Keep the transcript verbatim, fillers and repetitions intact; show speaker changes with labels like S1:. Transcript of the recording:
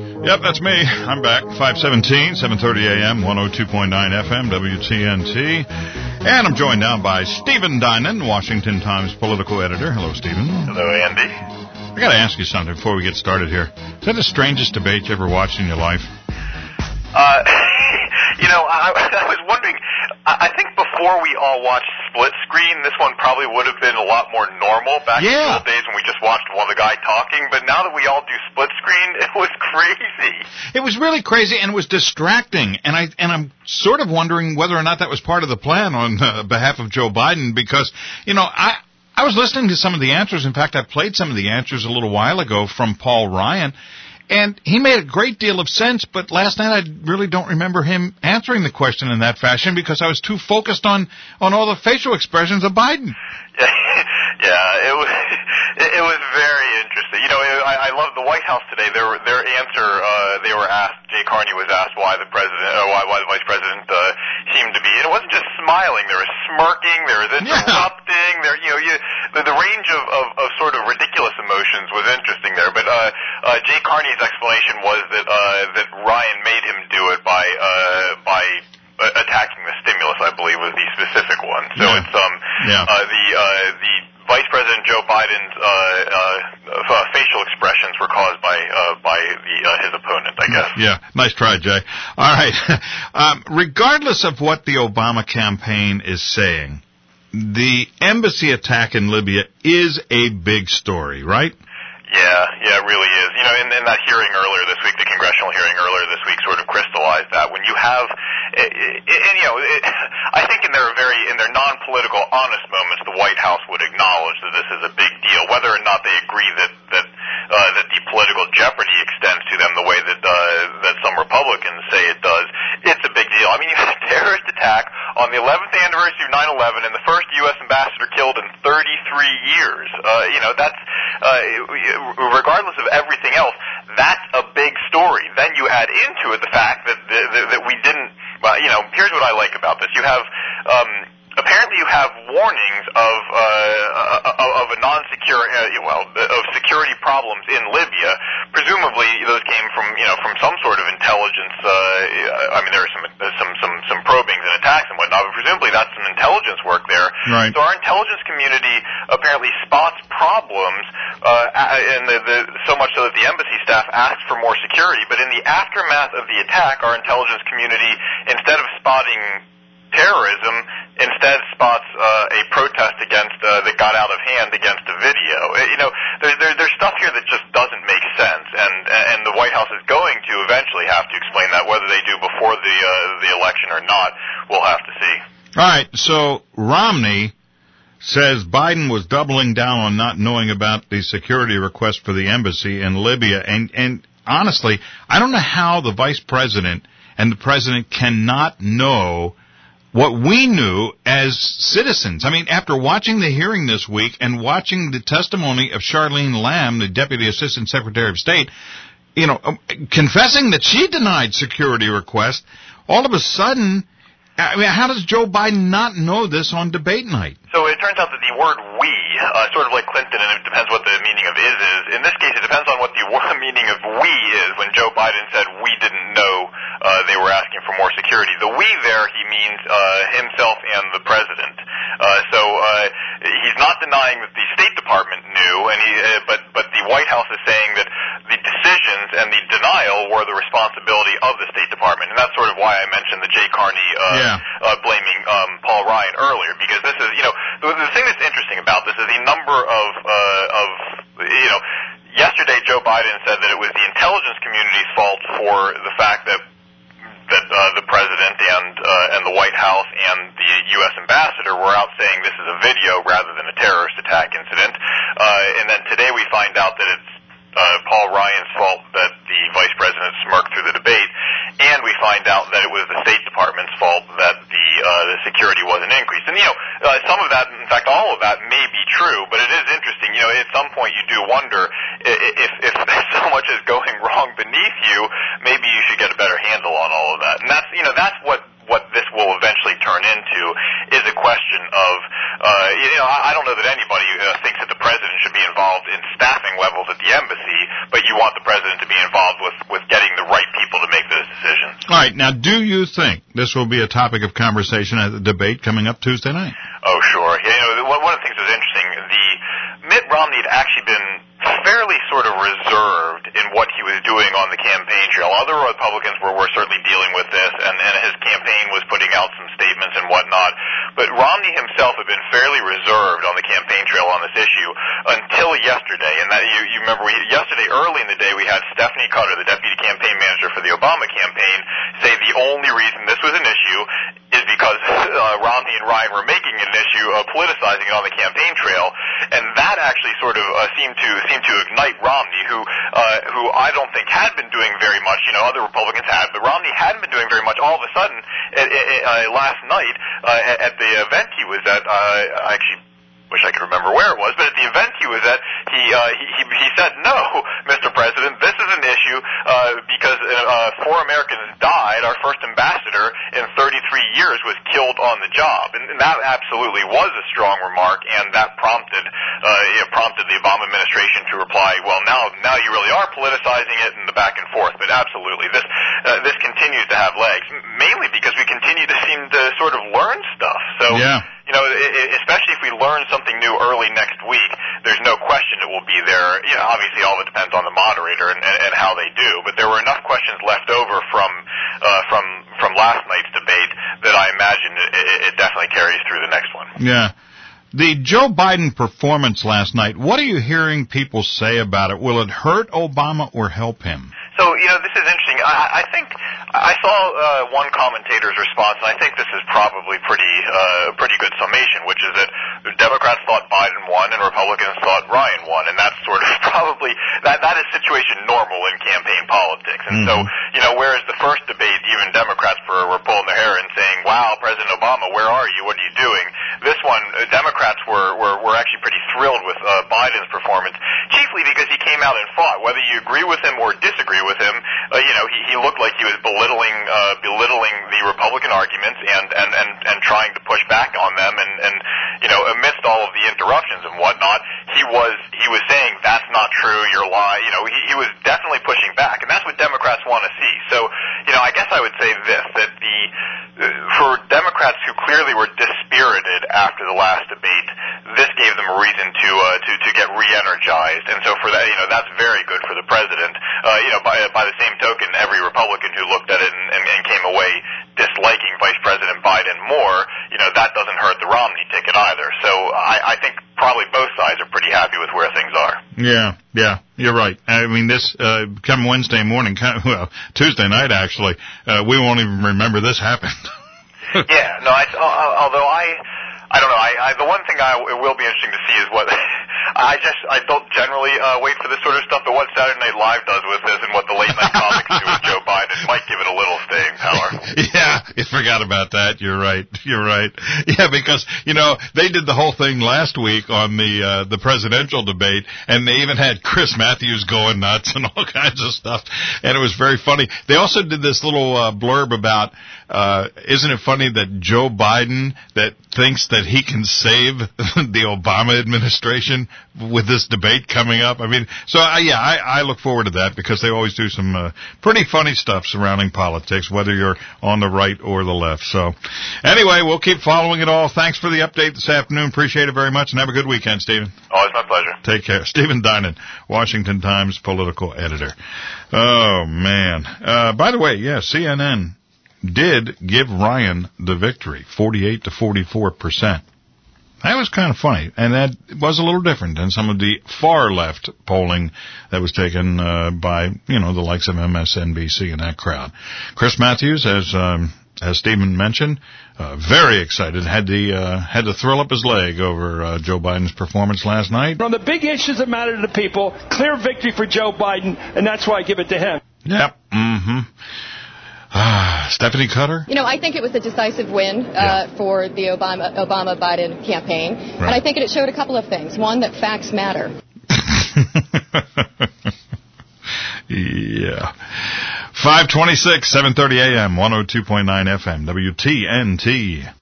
S1: Yep, that's me. I'm back. five seventeen, seven thirty a.m., one oh two point nine F M, W T N T. And I'm joined now by Stephen Dinan, Washington Times political editor. Hello, Stephen.
S2: Hello, Andy.
S1: I got to ask you something before we get started here. Is that the strangest debate you ever watched in your life?
S2: Uh, you know, I, I was wondering, I, I think before we all watched split screen, this one probably would have been a lot more normal back
S1: yeah.
S2: in the old days when we just watched one the guy talking, but now that we all do split screen, it was crazy.
S1: It was really crazy, and it was distracting, and, I, and I'm sort of wondering whether or not that was part of the plan on uh, behalf of Joe Biden, because, you know, I... I was listening to some of the answers. In fact, I played some of the answers a little while ago from Paul Ryan, and he made a great deal of sense, but last night I really don't remember him answering the question in that fashion because I was too focused on, on all the facial expressions of Biden.
S2: Yeah, it was it was very interesting. You know, I, I love the White House today. Their their answer, uh, they were asked. Jay Carney was asked why the president, uh, why, why the vice president uh, seemed to be, and it wasn't just smiling. There was smirking. There was interrupting. Yeah. There, you know, you, the, the range of, of, of sort of ridiculous emotions was interesting there. But uh, uh, Jay Carney's explanation was that uh, that Ryan made him do it by uh, by. Uh, attacking the stimulus, I believe, was the specific one. So yeah. it's um yeah. uh, the uh, the Vice President Joe Biden's uh, uh, uh, facial expressions were caused by uh, by the uh, his opponent, I guess.
S1: Yeah, nice try, Jay. All right. um, regardless of what the Obama campaign is saying, the embassy attack in Libya is a big story, right?
S2: Yeah, yeah, it really is. You know, in, in that hearing earlier this week, the congressional hearing earlier this week sort of crystallized that. When you have, and, and you know, it, I think in their very, in their non-political, honest moments, the White House would acknowledge that this is a big deal. Whether or not they agree that, that, uh, that the political jeopardy extends to them the way that, uh, that some Republicans say it does, it's a big deal. I mean, you had a terrorist attack on the eleventh anniversary of nine eleven and the first U S ambassador killed in thirty-three years. Uh, you know, that's, uh, regardless of everything else, that's a big story. Then you add into it the fact that that, that we didn't. Well, you know, here's what I like about this. You have um, apparently you have warnings of uh, of a non-secure, uh, well, of security problems in Libya. Presumably, those came from you know from some sort of intelligence. Uh, I mean, there are some some some some probings and attacks and whatnot, but presumably that's some intelligence work there.
S1: Right.
S2: So our intelligence community apparently spots problems, uh, and the, the, so much so that the embassy staff asked for more security. But in the aftermath of the attack, our intelligence community, instead of spotting terrorism, instead spots uh, a protest against uh, that got out of hand against a video. You know, there, there, there's stuff here that just doesn't make sense, and and the White House is going to eventually have to explain that. Whether they do before the uh, the election or not, we'll have to see.
S1: All right, so Romney says Biden was doubling down on not knowing about the security request for the embassy in Libya, and and honestly, I don't know how the vice president and the president cannot know what we knew as citizens. I mean, after watching the hearing this week and watching the testimony of Charlene Lamb, the Deputy Assistant Secretary of State, you know, confessing that she denied security requests, all of a sudden, I mean, how does Joe Biden not know this on debate night?
S2: So it turns out that the word we, uh, sort of like Clinton, and it depends what the meaning of is is. In this case, it depends on what the meaning of we is. When Joe Biden said we didn't know uh, they were asking for more security, the we there, he means uh, himself and the president. Uh, so uh, he's not denying that the State Department knew, and he, uh, but but the White House is saying that the decisions and the denial were the responsibility of the State Department, and that's sort of why I mentioned the Jay Carney uh,
S1: yeah.
S2: uh, blaming um, Paul Ryan earlier, because this is, you know, the, the thing that's interesting about this is the number of uh, of you know. Yesterday, Joe Biden said that it was the intelligence community's fault for the fact that that uh, the president and uh, and the White House and the U S ambassador were out saying this is a video rather than a terrorist attack incident. Uh, and then today we find out that it's uh, Paul Ryan's fault that the vice president smirked through the debate, and we find out that it was the State Department's fault that the uh, the security wasn't increased. And you know, uh, some of that, in fact, all of that may be true, but it is interesting. You know, at some point you do wonder if if, if so much is going wrong beneath you, maybe you should get a better handle on all of that. And that's you know that's what. what this will eventually turn into is a question of, uh, you know, I don't know that anybody uh, thinks that the president should be involved in staffing levels at the embassy, but you want the president to be involved with, with getting
S1: right. Now, do you think this will be a topic of conversation at the debate coming up Tuesday night?
S2: Oh, sure. You know, one of the things that was interesting, the Mitt Romney had actually been fairly sort of reserved in what he was doing on the campaign trail. Other Republicans were, were certainly dealing with this, and, and his campaign was putting out some statements and whatnot. But Romney himself had been fairly reserved on the campaign trail on this issue until yesterday. And that you, you remember, we, yesterday early in the day, we had Stephanie Cutter, the deputy campaign manager for the Obama campaign, say the only reason this was an issue is because uh, Romney and Ryan were making it an issue of politicizing it on the campaign trail, and that actually sort of uh, seemed to seemed to ignite Romney, who uh, who I don't think had been doing very much. You know, other Republicans had, but Romney hadn't been doing very much. All of a sudden, uh, uh, last night uh, at the event he was at, uh, I actually wish I could remember where it was, but at the event he was at, he uh, he, he he said, "No, Mister President, this is an issue uh, because uh, four Americans died. Our first ambassador in thirty-three years was killed on the job," and, and that absolutely was a strong remark, and that prompted uh, it prompted the Obama administration to reply, "Well, now now you really are politicizing it," and the back and forth. But absolutely, this uh, this continues to have legs, mainly because we continue to seem to sort of learn stuff. So.
S1: Yeah.
S2: You know, especially if we learn something new early next week, there's no question it will be there. You know, obviously all of it depends on the moderator and, and, and how they do, but there were enough questions left over from uh, from from last night's debate that I imagine it, it definitely carries through the next one.
S1: Yeah. The Joe Biden performance last night, what are you hearing people say about it? Will it hurt Obama or help him?
S2: So, you know, this is interesting. I, I think I saw uh, one commentator's response, and I think this is probably pretty uh, pretty good summation, which is that the Democrats thought Biden won and Republicans thought Ryan won, and that's sort of probably that that is situation normal in campaign politics. And mm-hmm. so, you know, whereas the first debate, even Democrats were, were pulling their hair and saying, "Wow, President Obama, where are you? What are you doing?" This one, uh, Democrats were, were were actually pretty thrilled with uh, Biden's performance, chiefly because he came out and fought. Whether you agree with him or disagree with him, uh, you know, he, he looked like he was belittling uh, belittling the Republican arguments and, and, and, and trying to push back on them. And, and you know, amidst all of the interruptions and whatnot, he was he was saying, "That's not true. You're lying." You know, he, he was definitely pushing back, and that's what Democrats want to see. So, you know, I guess I would say this: that the uh, for Democrats who clearly were dispirited after the last debate, this gave them a reason to uh, to to get re-energized, and so for that, you know, that's very good for the president. Uh, you know, by by the same token, every Republican who looked at it and, and, and came away disliking Vice President Biden more, you know, that doesn't hurt the Romney ticket either. So I, I think probably both sides are pretty happy with where things are.
S1: Yeah, yeah, you're right. I mean, this uh, come Wednesday morning, well, Tuesday night actually, uh, we won't even remember this happened.
S2: Yeah, no, I, although I, I don't know, I, I, the one thing I, it will be interesting to see is what, I just, I don't generally uh, wait for this sort of stuff, but what Saturday Night Live does with this and what the late night comics do with Joe Biden might give it a little staying power.
S1: Yeah, you forgot about that. You're right. You're right. Yeah, because, you know, they did the whole thing last week on the uh, the presidential debate, and they even had Chris Matthews going nuts and all kinds of stuff, and it was very funny. They also did this little uh, blurb about, uh, isn't it funny that Joe Biden that thinks that he can save the Obama administration with this debate coming up? I mean, so uh, yeah, I, I look forward to that because they always do some uh, pretty funny stuff surrounding politics, whether you're on the right or the left. So anyway, we'll keep following it all. Thanks for the update this afternoon. Appreciate it very much, and have a good weekend, Stephen.
S2: Always my pleasure.
S1: Take care. Stephen Dinan, Washington Times political editor. Oh, man. Uh, by the way, yeah, C N N did give Ryan the victory, forty-eight to forty-four percent. That was kind of funny, and that was a little different than some of the far-left polling that was taken uh, by, you know, the likes of M S N B C and that crowd. Chris Matthews, as um, as Stephen mentioned, uh, very excited, had the uh, had to thrill up his leg over uh, Joe Biden's performance last night.
S3: On the big issues that matter to the people, clear victory for Joe Biden, and that's why I give it to him.
S1: Yep. Mm-hmm. Ah, Stephanie Cutter?
S4: You know, I think it was a decisive win uh, yeah. for the Obama Obama Biden campaign. Right. And I think it showed a couple of things. One, that facts matter.
S1: Yeah. five twenty-six, seven thirty a.m., one oh two point nine F M, W T N T.